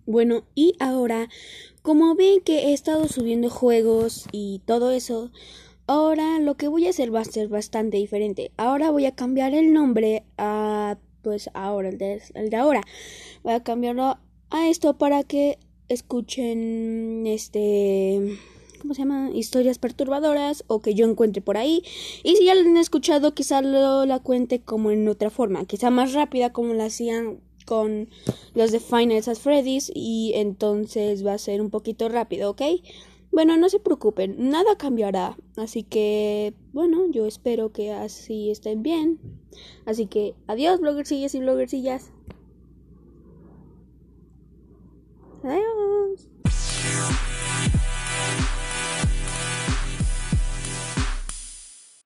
Bueno, y ahora, como ven que he estado subiendo juegos y todo eso, ahora lo que voy a hacer va a ser bastante diferente. Ahora voy a cambiar el nombre a, pues ahora, el de ahora. Voy a cambiarlo a esto para que escuchen, ¿cómo se llama? Historias perturbadoras o que yo encuentre por ahí. Y si ya lo han escuchado, quizá la cuente como en otra forma, quizá más rápida como la hacían con los de Five Nights at Freddy's, y entonces va a ser un poquito rápido, ¿ok? Bueno, no se preocupen, nada cambiará, así que, bueno, yo espero que así estén bien. Así que, adiós, bloggercillas y bloggercillas. Adiós.